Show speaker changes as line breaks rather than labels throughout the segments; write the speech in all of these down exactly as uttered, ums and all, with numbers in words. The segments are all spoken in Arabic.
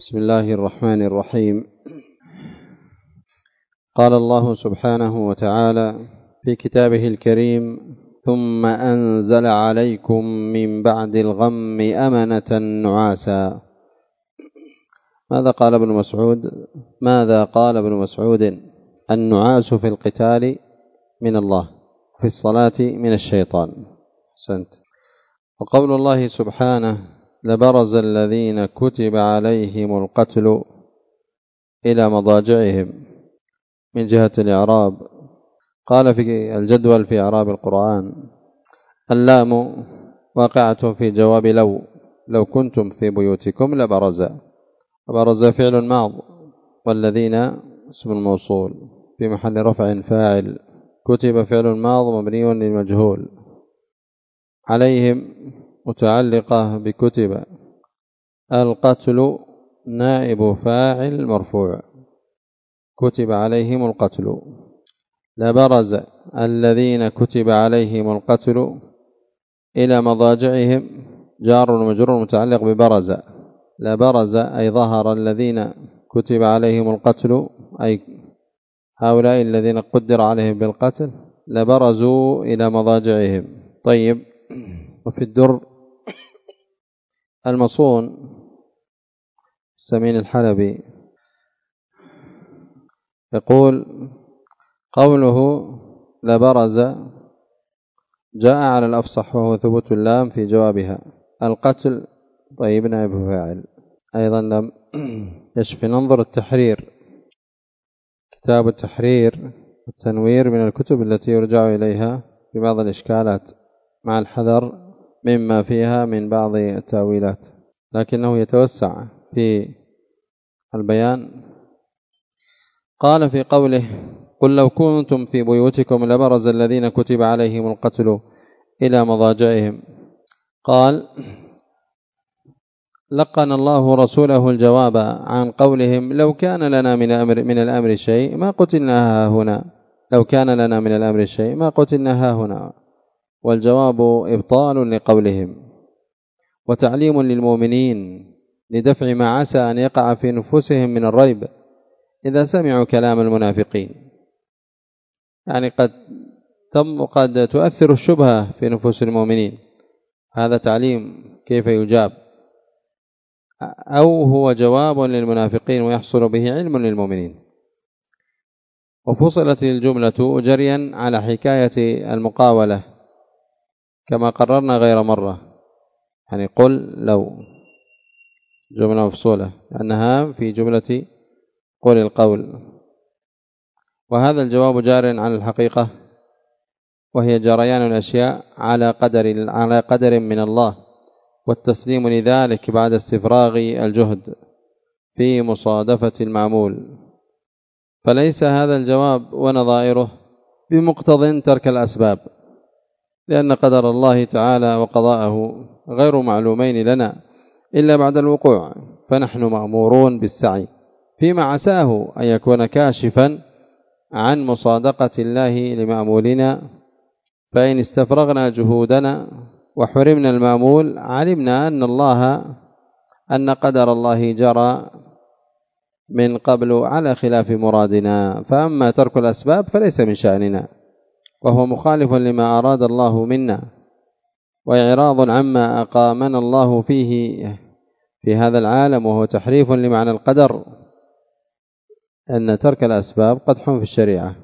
بسم الله الرحمن الرحيم. قال الله سبحانه وتعالى في كتابه الكريم: ثم أنزل عليكم من بعد الغم أمنة نعاسا. ماذا قال ابن مسعود ماذا قال ابن مسعود النعاس في القتال من الله، في الصلاة من الشيطان. سنت. وقول الله سبحانه: لبرز الذين كتب عليهم القتل إلى مضاجعهم، من جهة الإعراب قال في الجدول في إعراب القرآن: اللام واقعة في جواب لو لو كنتم في بيوتكم لبرز. برز فعل ماض، والذين اسم الموصول في محل رفع فاعل. كتب فعل ماض مبني للمجهول، عليهم متعلقة بكتب. القتل نائب فاعل مرفوع، كتب عليهم القتل. لبرز الذين كتب عليهم القتل إلى مضاجعهم، جار ومجرور متعلق ببرز. لبرز أي ظهر الذين كتب عليهم القتل، أي هؤلاء الذين قدر عليهم بالقتل، لبرزوا إلى مضاجعهم. طيب. وفي الدر المصون سمين الحلبي يقول: قوله لبرز جاء على الأفصح، وهو ثبوت اللام في جوابها. القتل طيب نائب فاعل أيضا لم يشفي. ننظر التحرير، كتاب التحرير والتنوير من الكتب التي يرجع إليها في بعض الإشكالات، مع الحذر مما فيها من بعض التأويلات، لكنه يتوسع في البيان. قال في قوله: قل لو كنتم في بيوتكم لبرز الذين كتب عليهم القتل إلى مضاجعهم. قال: لقن الله رسوله الجواب عن قولهم: لو كان لنا من الأمر, من الأمر شيء ما قتلنا هنا لو كان لنا من الأمر شيء ما قتلنا هنا. والجواب إبطال لقولهم، وتعليم للمؤمنين لدفع ما عسى أن يقع في نفوسهم من الريب إذا سمعوا كلام المنافقين. يعني قد تم قد تؤثر الشبهة في نفوس المؤمنين، هذا تعليم كيف يجاب، أو هو جواب للمنافقين ويحصل به علم للمؤمنين. وفصلت الجملة جريا على حكاية المقاولة كما قررنا غير مرة، يعني قل لو جملة مفصولة لأنها في جملة قل القول. وهذا الجواب جار على الحقيقة، وهي جريان الأشياء على قدر على قدر من الله، والتسليم لذلك بعد استفراغ الجهد في مصادفة المعمول. فليس هذا الجواب ونظائره بمقتضى ترك الأسباب، لأن قدر الله تعالى وقضاءه غير معلومين لنا إلا بعد الوقوع، فنحن مأمورون بالسعي فيما عساه أن يكون كاشفا عن مصادقة الله لمأمولنا. فإن استفرغنا جهودنا وحرمنا المأمول علمنا أن الله أن قدر الله جرى من قبل على خلاف مرادنا. فأما ترك الأسباب فليس من شأننا، وهو مخالف لما أراد الله منا، وإعراض عما أقامنا الله فيه في هذا العالم، وهو تحريف لمعنى القدر. أن ترك الأسباب قدح في الشريعة،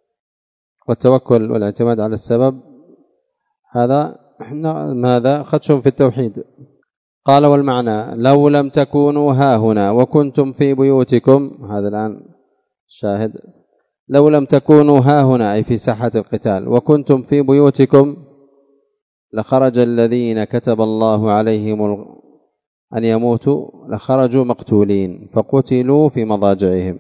والتوكل والاعتماد على السبب هذا ماذا خدش في التوحيد. قال: والمعنى لو لم تكونوا ها هنا وكنتم في بيوتكم. هذا الآن شاهد: لو لم تكونوا ها هنا أي في ساحة القتال وكنتم في بيوتكم لخرج الذين كتب الله عليهم أن يموتوا لخرجوا مقتولين فقتلوا في مضاجعهم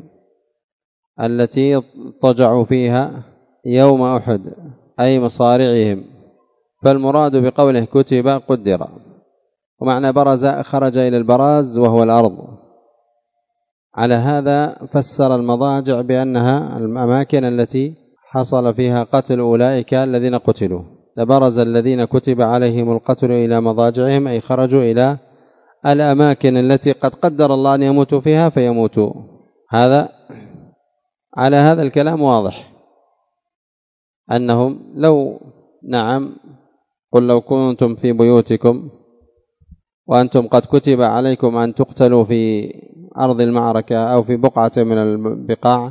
التي اضطجعوا فيها يوم أحد، أي مصارعهم. فالمراد بقوله كتب قدر. ومعنى برز خرج إلى البراز وهو الأرض. على هذا فسر المضاجع بأنها الأماكن التي حصل فيها قتل أولئك الذين قتلوا. لبرز الذين كتب عليهم القتل إلى مضاجعهم أي خرجوا إلى الأماكن التي قد قدر الله أن يموتوا فيها فيموتوا. هذا على هذا الكلام واضح أنهم لو نعم قل لو كنتم في بيوتكم وأنتم قد كتب عليكم أن تقتلوا في أرض المعركة أو في بقعة من البقاع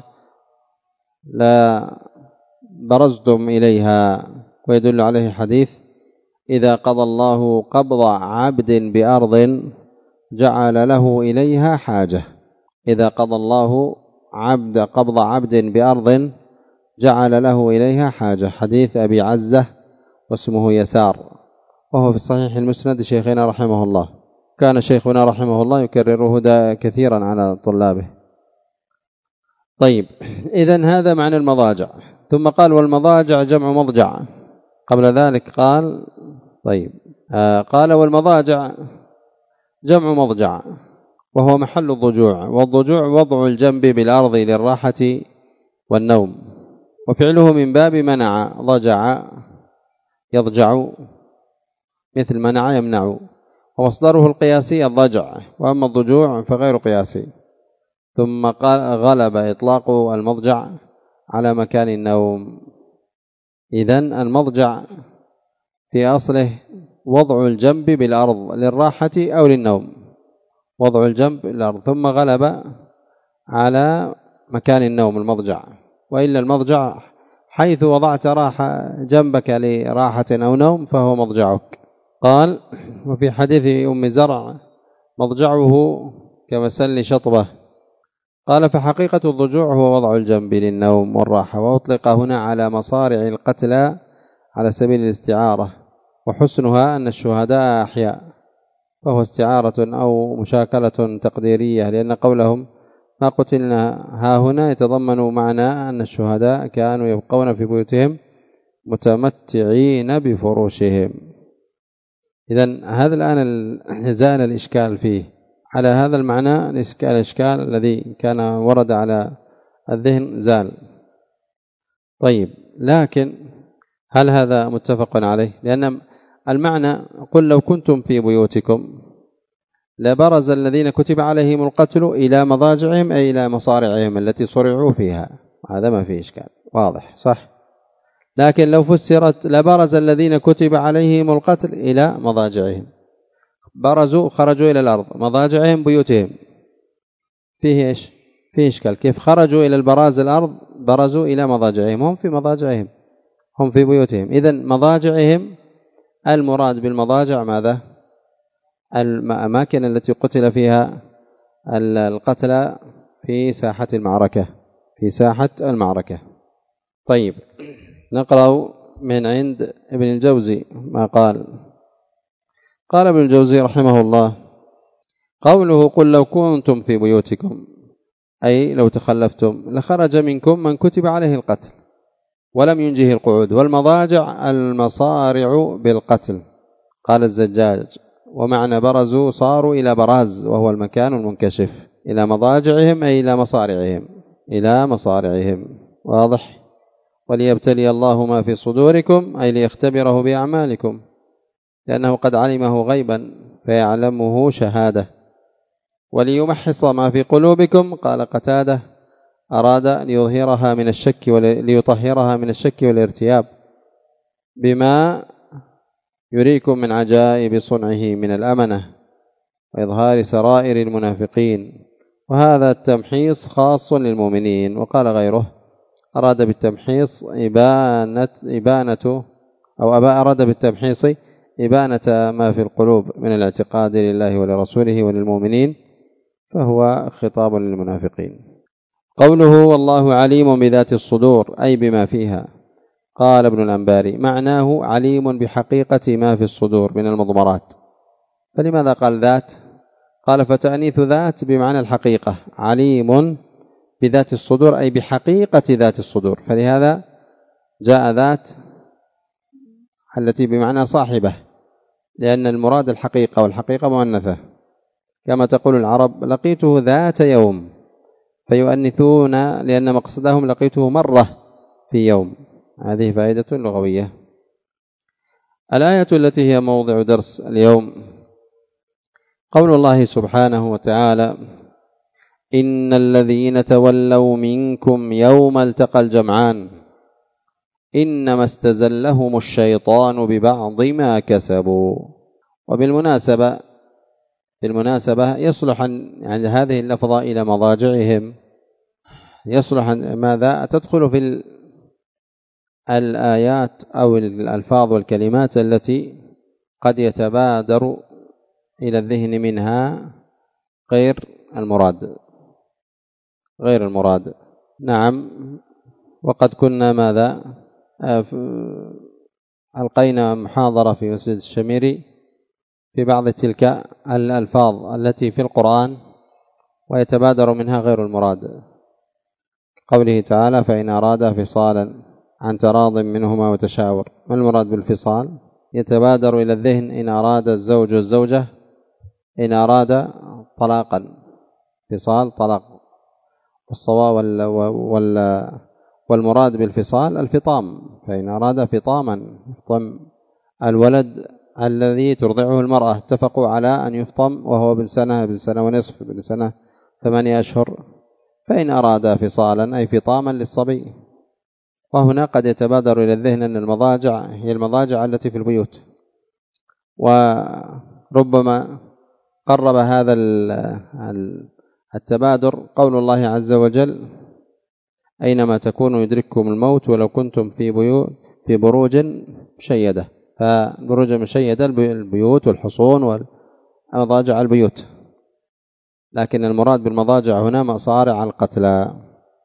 لا برزتم إليها. ويدل عليه حديث إذا قضى الله قبض عبد بأرض جعل له إليها حاجة. إذا قضى الله عبد قبض عبد بأرض جعل له إليها حاجة. حديث أبي عزة واسمه يسار، وهو في الصحيح المسند شيخنا رحمه الله. كان شيخنا رحمه الله يكرره دا كثيرا على طلابه. طيب، إذن هذا معنى المضاجع. ثم قال والمضاجع جمع مضجع. قبل ذلك قال طيب آه قال والمضاجع جمع مضجع وهو محل الضجوع، والضجوع وضع الجنب بالأرض للراحة والنوم، وفعله من باب منع ضجع يضجع مثل منع يمنع، ومصدره القياسي الضجع، وأما الضجوع فغير قياسي. ثم قال غلب إطلاق المضجع على مكان النوم. إذن المضجع في أصله وضع الجنب بالأرض للراحة أو للنوم، وضع الجنب بالأرض، ثم غلب على مكان النوم المضجع. وإلا المضجع حيث وضعت راحة جنبك لراحة أو نوم فهو مضجعك. قال وفي حديث أم زرع مضجعه كمسل شطبة. قال فحقيقة الضجوع هو وضع الجنب للنوم والراحة، وأطلق هنا على مصارع القتلى على سبيل الاستعارة، وحسنها أن الشهداء أحياء، فهو استعارة أو مشاكلة تقديرية، لأن قولهم ما قتلنا ها هنا يتضمن معنى أن الشهداء كانوا يبقون في بيوتهم متمتعين بفروشهم. إذن هذا الآن زال الإشكال فيه. على هذا المعنى الإشكال الذي كان ورد على الذهن زال. طيب، لكن هل هذا متفق عليه؟ لأن المعنى قل لو كنتم في بيوتكم لبرز الذين كتب عليهم القتل إلى مضاجعهم أي إلى مصارعهم التي صرعوا فيها، هذا ما فيه إشكال واضح صح. لكن لو فسرت لبرز الذين كتب عليهم القتل إلى مضاجعهم، برزوا خرجوا إلى الأرض، مضاجعهم بيوتهم، فيه إيش؟ فيه إشكال. كيف خرجوا إلى البراز الأرض برزوا إلى مضاجعهم؟ هم في مضاجعهم، هم في بيوتهم. إذن مضاجعهم المراد بالمضاجع ماذا؟ الأماكن التي قتل فيها القتلى في ساحة المعركة، في ساحة المعركة. طيب، نقرأ من عند ابن الجوزي ما قال. قال ابن الجوزي رحمه الله قوله قل لو كنتم في بيوتكم أي لو تخلفتم لخرج منكم من كتب عليه القتل ولم ينجه القعود، والمضاجع المصارع بالقتل. قال الزجاج ومعنى برزوا صاروا إلى براز وهو المكان المنكشف، إلى مضاجعهم أي إلى مصارعهم، إلى مصارعهم. واضح؟ وليبتلي الله ما في صدوركم أي ليختبره بأعمالكم، لأنه قد علمه غيبا فيعلمه شهادة. وليمحص ما في قلوبكم قال قتادة أراد أن يظهرها من الشك وليطهرها من الشك والارتياب بما يريكم من عجائب صنعه من الأمنة وإظهار سرائر المنافقين، وهذا التمحيص خاص للمؤمنين. وقال غيره أراد بالتمحيص إبانة, إبانة أو أبا أراد بالتمحيص إبانة ما في القلوب من الاعتقاد لله ولرسوله وللمؤمنين، فهو خطاب للمنافقين. قوله والله عليم بذات الصدور أي بما فيها. قال ابن الأنباري معناه عليم بحقيقة ما في الصدور من المضمرات. فلماذا قال ذات؟ قال فتأنيث ذات بمعنى الحقيقة، عليم بذات الصدور أي بحقيقة ذات الصدور، فلهذا جاء ذات التي بمعنى صاحبة، لأن المراد الحقيقة، والحقيقة مؤنثة، كما تقول العرب لقيته ذات يوم، فيؤنثون لأن مقصدهم لقيته مرة في يوم. هذه فائدة لغوية. الآية التي هي موضع درس اليوم قول الله سبحانه وتعالى: إن الذين تولوا منكم يوم التقى الجمعان إنما استزلهم الشيطان ببعض ما كسبوا. وبالمناسبة بالمناسبة يصلح يعني هذه اللفظة إلى مضاجعهم، يصلح ماذا تدخل في الآيات أو الألفاظ والكلمات التي قد يتبادر إلى الذهن منها غير المراد غير المراد نعم. وقد كنا ماذا ألقينا محاضرة في مسجد الشميري في بعض تلك الألفاظ التي في القرآن ويتبادر منها غير المراد. قوله تعالى: فإن أرادا فصالا عن تراض منهما وتشاور. ما المراد بالفصال؟ يتبادر إلى الذهن إن أراد الزوج والزوجة إن أراد طلاقا، فصال طلاق. والصواب وال والمراد بالفصال الفطام، فإن أراد فطاما يفطم الولد الذي ترضعه المرأة، اتفقوا على أن يفطم وهو ابن سنة ابن سنة ونصف ابن سنة ثمانية أشهر، فإن أراد فصالا أي فطاما للصبي. وهنا قد يتبادر إلى الذهن أن المضاجع هي المضاجع التي في البيوت، وربما قرب هذا التبادر قول الله عز وجل: أينما تكونوا يدرككم الموت ولو كنتم في بيوت في بروج مشيدة. فبروج مشيدة البيوت والحصون ومضاجع البيوت، لكن المراد بالمضاجع هنا مصارع القتلى.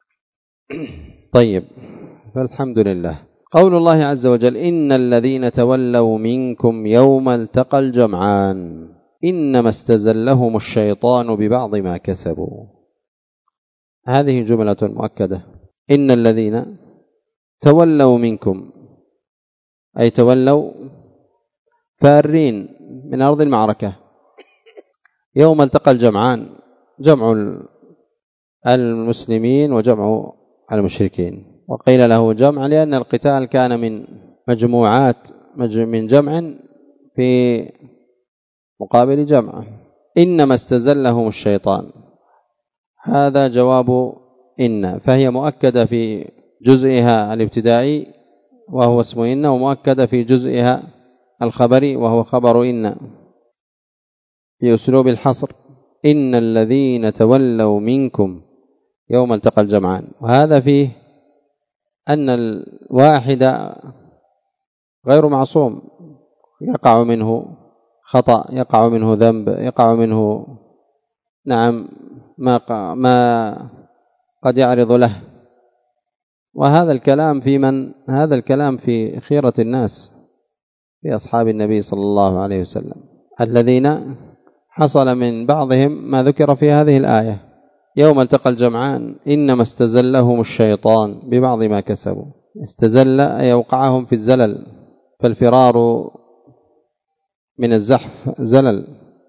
طيب، فالحمد لله. قول الله عز وجل: إن الذين تولوا منكم يوم التقى الجمعان إنما استزلهم الشيطان ببعض ما كسبوا. هذه جملة مؤكدة. إن الذين تولوا منكم أي تولوا فارين من أرض المعركة يوم التقى الجمعان، جمع المسلمين وجمع المشركين. وقيل له جمع لأن القتال كان من مجموعات من جمع في مقابل جمع. إنما استزلهم الشيطان، هذا جواب إن، فهي مؤكدة في جزئها الابتدائي وهو اسم إن، ومؤكدة في جزئها الخبري وهو خبر إن في أسلوب الحصر. إن الذين تولوا منكم يوم التقى الجمعان، وهذا فيه أن الواحد غير معصوم، يقع منه خطأ، يقع منه ذنب، يقع منه نعم ما ما قد يعرض له. وهذا الكلام في من هذا الكلام في خيرة الناس، في أصحاب النبي صلى الله عليه وسلم الذين حصل من بعضهم ما ذكر في هذه الآية: يوم التقى الجمعان إنما استزلهم الشيطان ببعض ما كسبوا. استزل أي أوقعهم في الزلل، فالفرار من الزحف زلل،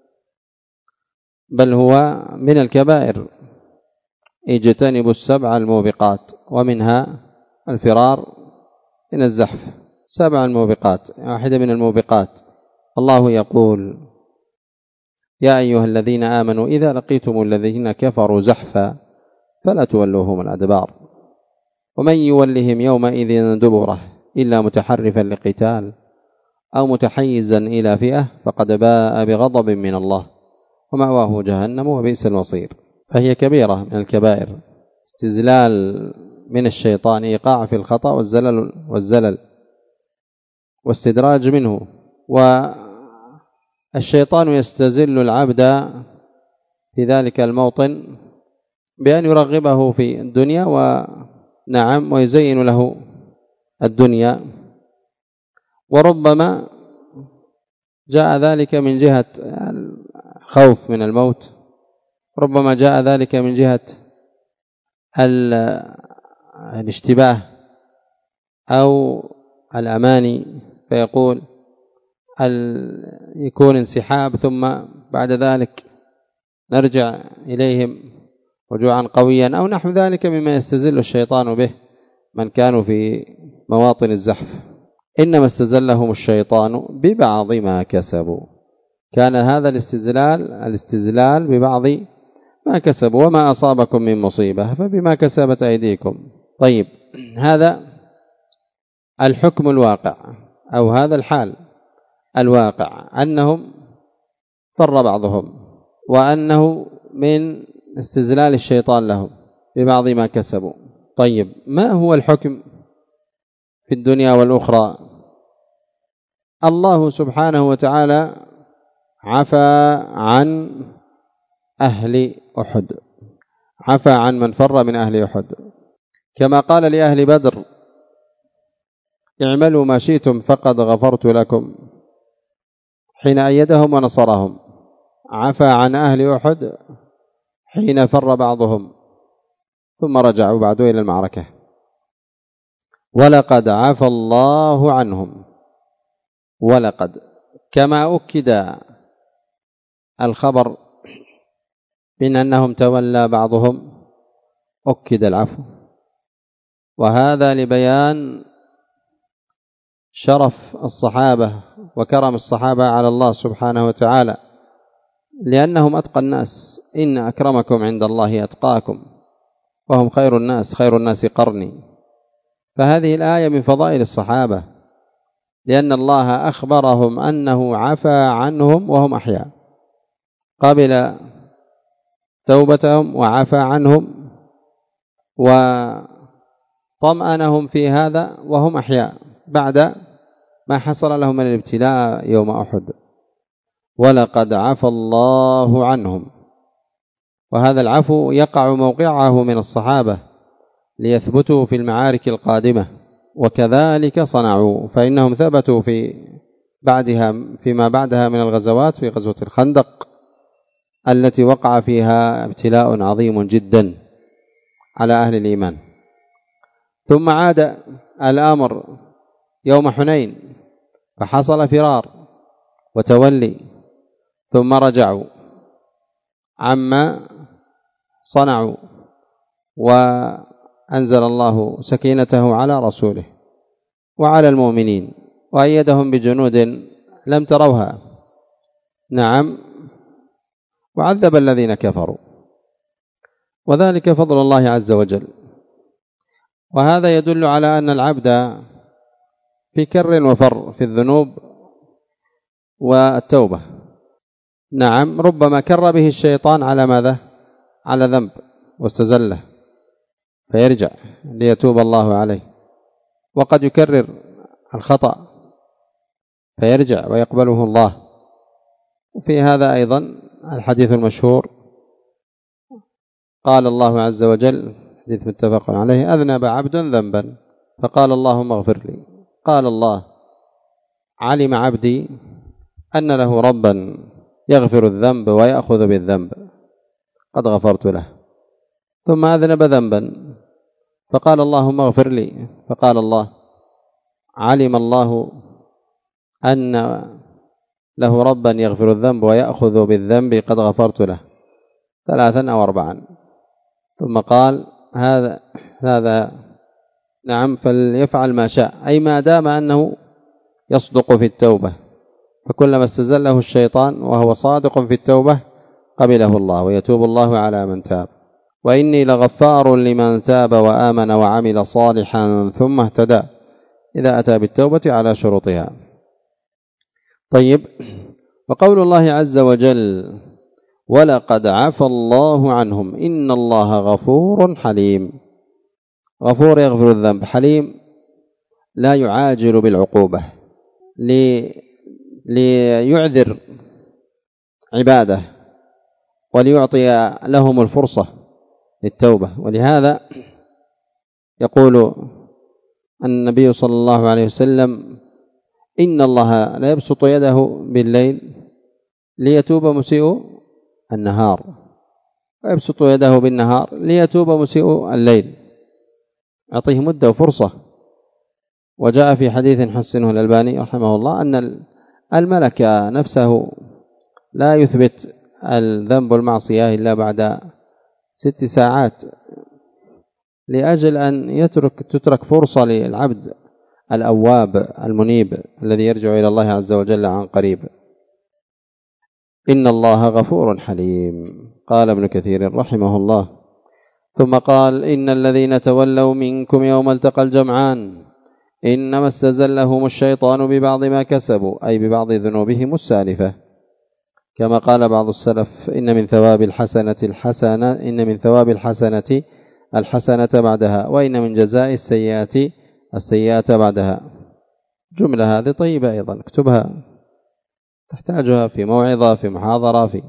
بل هو من الكبائر. اجتنبوا السبع الموبقات، ومنها الفرار من الزحف. سبع الموبقات، واحدة من الموبقات الله يقول: يا أيها الذين آمنوا إذا لقيتم الذين كفروا زحفا فلا تولوهم الأدبار ومن يولهم يومئذ دبره إلا متحرفا لقتال أو متحيزا إلى فئة فقد باء بغضب من الله ومأواه جهنم وبئس المصير. فهي كبيرة من الكبائر، استزلال من الشيطان، إيقاع في الخطأ والزلل والزلل واستدراج منه. والشيطان يستزل العبد في ذلك الموطن بأن يرغبه في الدنيا ونعم ويزين له الدنيا، وربما جاء ذلك من جهة الخوف من الموت، ربما جاء ذلك من جهة الاشتباه أو الأماني، فيقول يكون انسحاب ثم بعد ذلك نرجع إليهم رجوعا قويا أو نحو ذلك مما يستزل الشيطان به من كانوا في مواطن الزحف. إنما استزلهم الشيطان ببعض ما كسبوا، كان هذا الاستزلال الاستزلال ببعض ما كسبوا، وما أصابكم من مصيبة فبما كسبت أيديكم. طيب، هذا الحكم الواقع أو هذا الحال الواقع، أنهم فر بعضهم، وأنه من استزلال الشيطان لهم ببعض ما كسبوا. طيب، ما هو الحكم في الدنيا والأخرى؟ الله سبحانه وتعالى عفى عن أهل أحد، عفى عن من فر من أهل أحد، كما قال لأهل بدر: اعملوا ما شئتم فقد غفرت لكم، حين أيدهم ونصرهم. عفى عن أهل أحد حين فر بعضهم ثم رجعوا بعد إلى المعركة. ولقد عفى الله عنهم، ولقد، كما أكد الخبر من أنهم تولى بعضهم أكد العفو، وهذا لبيان شرف الصحابة وكرم الصحابة على الله سبحانه وتعالى، لأنهم أتقى الناس. إن أكرمكم عند الله أتقاكم، وهم خير الناس، خير الناس قرني. فهذه الآية من فضائل الصحابة، لأن الله أخبرهم أنه عفى عنهم وهم أحياء، قبل توبتهم وعفى عنهم وطمأنهم في هذا وهم أحياء بعد ما حصل لهم من الابتلاء يوم أحد. ولقد عفى الله عنهم، وهذا العفو يقع موقعه من الصحابة ليثبتوا في المعارك القادمة، وكذلك صنعوا، فإنهم ثبتوا في بعدها فيما بعدها من الغزوات، في غزوة الخندق التي وقع فيها ابتلاء عظيم جدا على أهل الإيمان. ثم عاد الأمر يوم حنين فحصل فرار وتولي، ثم رجعوا عما صنعوا، وأنزل الله سكينته على رسوله وعلى المؤمنين، وأيدهم بجنود لم تروها. نعم، وعذب الذين كفروا، وذلك فضل الله عز وجل. وهذا يدل على أن العبد في كر وفر في الذنوب والتوبة. نعم، ربما كر به الشيطان على ماذا؟ على ذنب واستزله فيرجع ليتوب الله عليه، وقد يكرر الخطأ فيرجع ويقبله الله. وفي هذا أيضا الحديث المشهور، قال الله عز وجل، حديث متفق عليه: أذنب عبد ذنبا فقال اللهم اغفر لي، قال الله: علم عبدي أن له ربا يغفر الذنب ويأخذ بالذنب قد غفرت له. ثم أذنب ذنبا فقال اللهم اغفر لي، فقال الله: علم الله أن له ربا يغفر الذنب ويأخذ بالذنب قد غفرت له، ثلاثا أو أربعا. ثم قال: هذا هذا نعم فليفعل ما شاء، أي ما دام أنه يصدق في التوبة، فكلما استزله الشيطان وهو صادق في التوبة قبله الله، ويتوب الله على من تاب. وإني لغفار لمن تاب وآمن وعمل صالحا ثم اهتدى، إذا أتى بالتوبة على شروطها. طيب، وقول الله عز وجل: ولقد عفى الله عنهم إن الله غفور حليم. غفور يغفر الذنب، حليم لا يعاجل بالعقوبة، ليعذر عباده وليعطي لهم الفرصة للتوبة. ولهذا يقول النبي صلى الله عليه وسلم: إن الله لا يبسط يده بالليل ليتوب مسيء النهار، ويبسط يده بالنهار ليتوب مسيء الليل، أعطيه مدة وفرصة. وجاء في حديث حسنه الألباني رحمه الله أن الملك نفسه لا يثبت الذنب والمعصية إلا بعد ست ساعات، لأجل أن يترك تترك فرصة للعبد الأواب المنيب الذي يرجع إلى الله عز وجل عن قريب. إن الله غفور حليم. قال ابن كثير رحمه الله: ثم قال: إن الذين تولوا منكم يوم التقى الجمعان إنما استزلهم الشيطان ببعض ما كسبوا، أي ببعض ذنوبهم السالفة، كما قال بعض السلف: إن من ثواب الحسنة الحسنة إن من ثواب الحسنة الحسنة بعدها، وإن من جزاء السيئة السيئة بعدها. جملة هذه طيبة أيضا، اكتبها، تحتاجها في موعظة، في محاضرة، في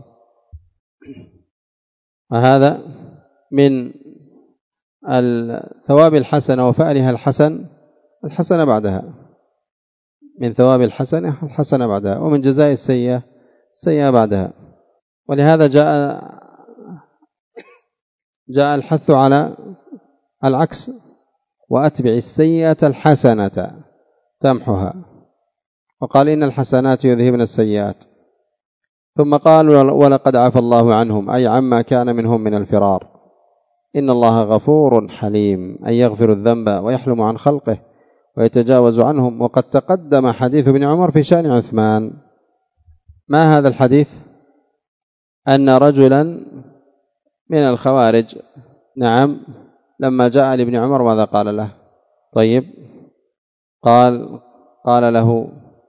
وهذا من الثواب الحسنة وفعلها الحسن الحسنة بعدها، من ثواب الحسنة الحسنة بعدها، ومن جزاء السيئة السيئة بعدها. ولهذا جاء جاء الحث على العكس: وأتبع السيئة الحسنة تمحها، وقال: إن الحسنات يذهبن السيئات. ثم قال: ولقد عفى الله عنهم، أي عما كان منهم من الفرار. إن الله غفور حليم، أي يغفر الذنب ويحلم عن خلقه ويتجاوز عنهم. وقد تقدم حديث ابن عمر في شأن عثمان. ما هذا الحديث؟ أن رجلا من الخوارج، نعم، لما جاء لابن عمر ماذا قال له؟ طيب، قال قال له: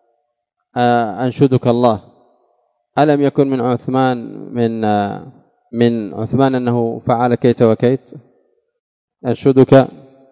أنشدك الله، ألم يكن من عثمان من من عثمان أنه فعل كيت وكيت؟ أنشدك.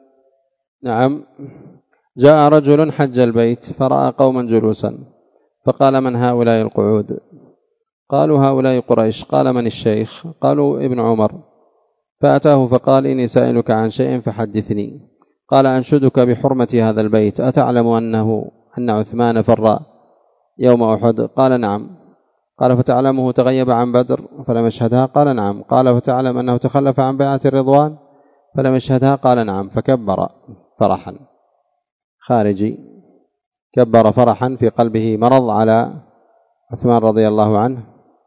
نعم. جاء رجل حج البيت فرأى قوما جلوسا، فقال: من هؤلاء القعود؟ قالوا: هؤلاء قريش. قال: من الشيخ؟ قالوا: ابن عمر. فأتاه فقال: إني سائلك عن شيء فحدثني. قال: أنشدك بحرمة هذا البيت، أتعلم أنه أن عثمان فر يوم أحد؟ قال: نعم. قال: فتعلمه تغيب عن بدر فلم يشهدها؟ قال: نعم. قال: فتعلم أنه تخلف عن بيعة الرضوان فلم يشهدها؟ قال: نعم. فكبر فرحا، خارجي كبر فرحا في قلبه مرض على عثمان رضي الله عنه.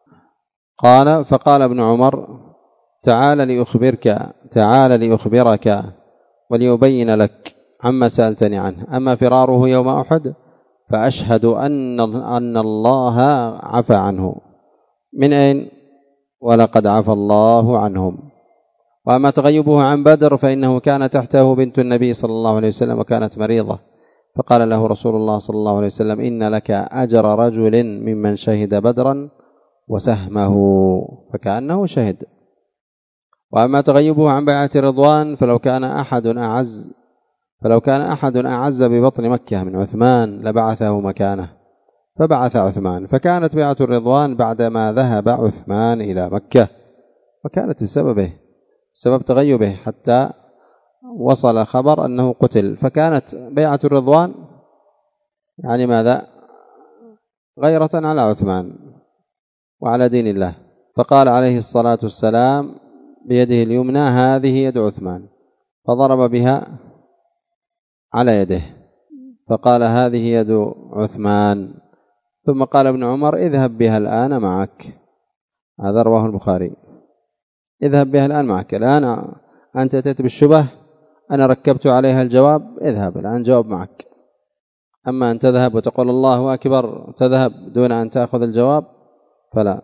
قال: فقال ابن عمر: تعال لأخبرك تعال لأخبرك وليبين لك عما سألتني عنه. أما فراره يوم أحد فأشهد أن أن الله عفى عنه. من أين؟ ولقد عفى الله عنهم. وأما تغيبه عن بدر فإنه كان تحته بنت النبي صلى الله عليه وسلم وكانت مريضة، فقال له رسول الله صلى الله عليه وسلم: إن لك أجر رجل ممن شهد بدرا وسهمه، فكأنه شهد. وأما تغيبه عن بيعة رضوان فلو كان أحد أعز فلو كان أحد أعز ببطن مكة من عثمان لبعثه مكانه، فبعث عثمان، فكانت بيعة الرضوان بعدما ذهب عثمان إلى مكة، وكانت بسببه سبب تغيبه حتى وصل خبر أنه قتل. فكانت بيعة الرضوان يعني ماذا؟ غيرة على عثمان وعلى دين الله. فقال عليه الصلاة والسلام بيده اليمنى: هذه يد عثمان، فضرب بها على يده، فقال: هذه يد عثمان. ثم قال ابن عمر: اذهب بها الآن معك. هذا رواه البخاري. اذهب بها الآن معك. الآن أنت أتيت بالشبه، أنا ركبت عليها الجواب، اذهب الآن جواب معك. أما أن تذهب وتقول الله أكبر تذهب دون أن تأخذ الجواب فلا.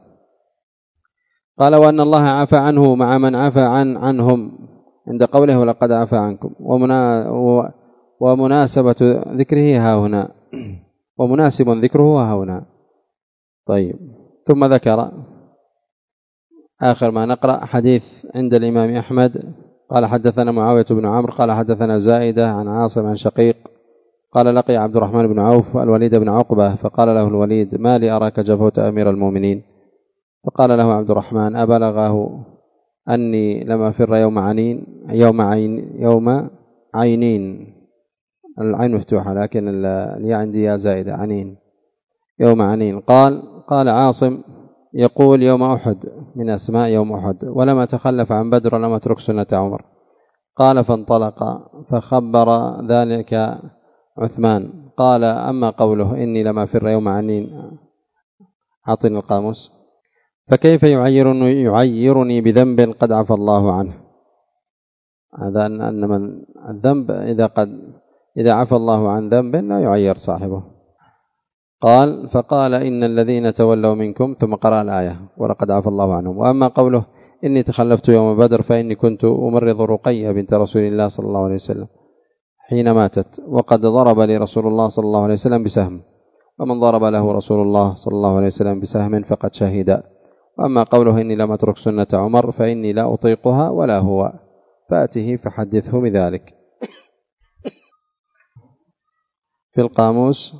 قال: وأن الله عفى عنه مع من عفى عن عنهم، عند قوله: ولقد عفى عنكم. ومنا ومناسبة ذكره ها هنا ومناسب ذكره ها هنا. طيب، ثم ذكر آخر ما نقرأ حديث عند الإمام أحمد. قال: حدثنا معاوية بن عمرو قال: حدثنا زائدة عن عاصم عن شقيق قال: لقي عبد الرحمن بن عوف الوليد بن عقبة، فقال له الوليد: ما لي أراك جفوت أمير المؤمنين؟ فقال له عبد الرحمن: أبلغه أني لم أفر يوم عنين يوم عين يوم عينين، العين مفتوحة لكن الياء عندي يا زائدة، عنين، يوم عنين. قال قال عاصم: يقول يوم أحد من أسماء يوم أحد، ولم أتخلف عن بدر ولم أترك سنة عمر. قال: فانطلق فخبر ذلك عثمان. قال: أما قوله إني لم أفر يوم عنين، أعطني القاموس. فكيف يعيرني, يعيرني بذنب قد عفى الله عنه؟ هذا أن من الذنب إذا قد إذا عفى الله عن ذنب لا يعير صاحبه. قال فقال إن الذين تولوا منكم ثم قرأ الآية ولقد عفى الله عنهم. وأما قوله إني تخلفت يوم بدر فإني كنت أمرض رقية بنت رسول الله صلى الله عليه وسلم حين ماتت وقد ضرب لي رسول الله صلى الله عليه وسلم بسهم، ومن ضرب له رسول الله صلى الله عليه وسلم بسهم فقد شهد. وأما قوله إني لم أترك سنة عمر فإني لا أطيقها ولا هو، فأته فحدثه بذلك. في القاموس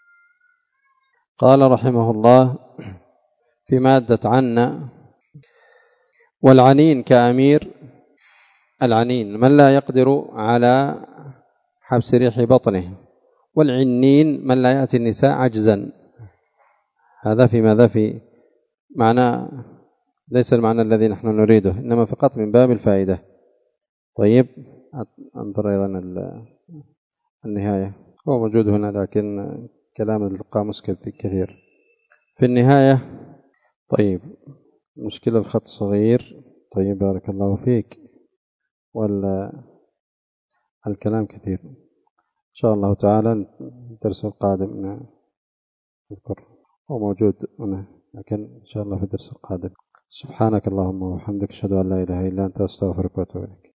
قال رحمه الله في مادة عنا: والعنين كأمير. العنين من لا يقدر على حبس ريح بطنه، والعنين من لا يأتي النساء عجزا. هذا في ماذا؟ في معنى ليس المعنى الذي نحن نريده، إنما فقط من باب الفائدة. طيب انظر أيضا النهاية، هو موجود هنا لكن كلام القاموس كثير. في النهاية طيب مشكلة الخط صغير. طيب بارك الله فيك، والكلام كثير. إن شاء الله تعالى الدرس القادم نذكر، هو موجود هنا لكن إن شاء الله في الدرس القادم. سبحانك اللهم وبحمدك، أشهد أن لا إله إلا أنت، أستغفرك وأتوب إليك.